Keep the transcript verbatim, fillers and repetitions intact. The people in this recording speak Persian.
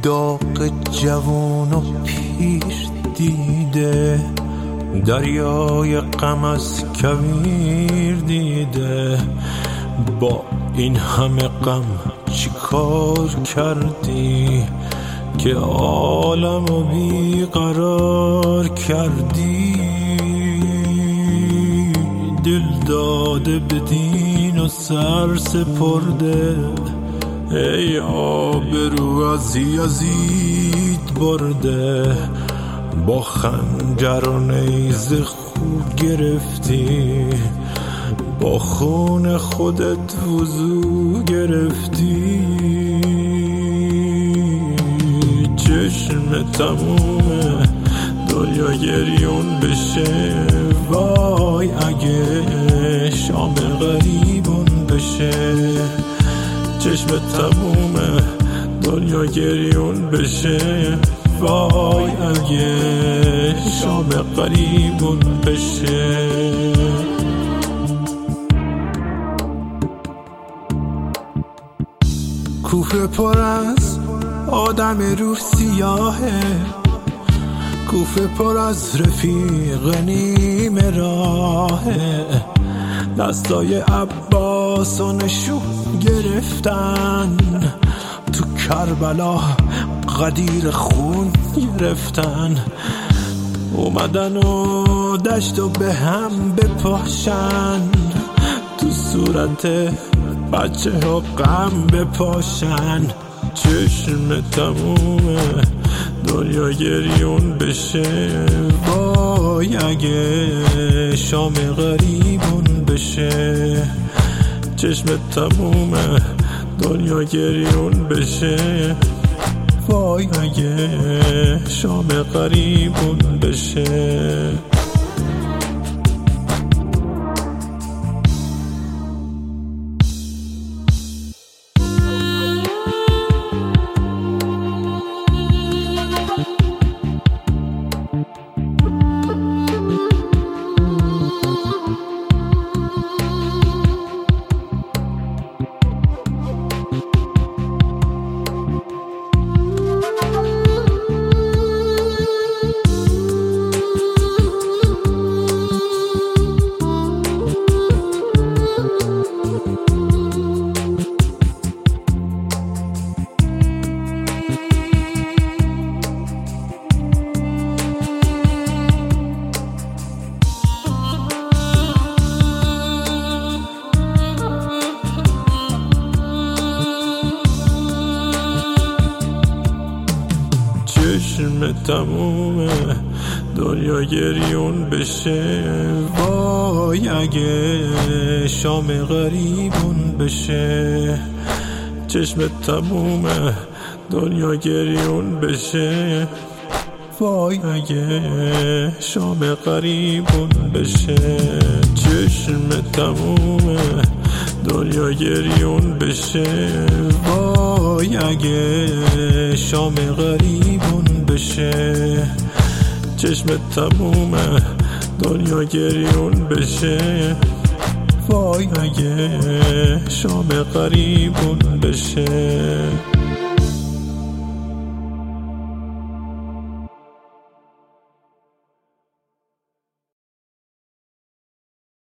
داغ جوان و پیر دیده، دریای غم از کویر دیده. با این همه غم چی کار کردی که عالمو بیقرار کردی؟ دل داده به دین و سر سپرده، ای آبرو از یزید برده. با خنجر و نیزه خود گرفتی، با خون خودت وضو گرفتی. چشم تمومه دنیا گریون بشه، وای اگه شام غریبون بشه. چشم تمومه دنیا گریون بشه، وای اگه شام غریبون بشه. کوفه پر از آدم روح سیاهه، کوفه پر از رفیق نیمه راهه. دستای عباس و نشون گرفتن، تو کربلا غدیر خون گرفتن. اومدن و دشت و به هم بپاشن، تو صورت بچه ها غم بپاشن. چشم تمومه دنیا گریون بشه، وای اگه شام غریبون بشه. چشم تمومه دنیا گریون بشه، وای اگه شام غریبون بشه. چشم تمومه دنیا گریون بشه، وای اگه شام غریبون بشه. چشم تمومه دنیا گریون بشه، وای اگه شام غریبون بشه. چشم تمومه دنیا گریون بشه، وای اگه شام غریبون بشه. چشم تمومه دنیا گریون بشه، وای اگه شام غریبون بشه.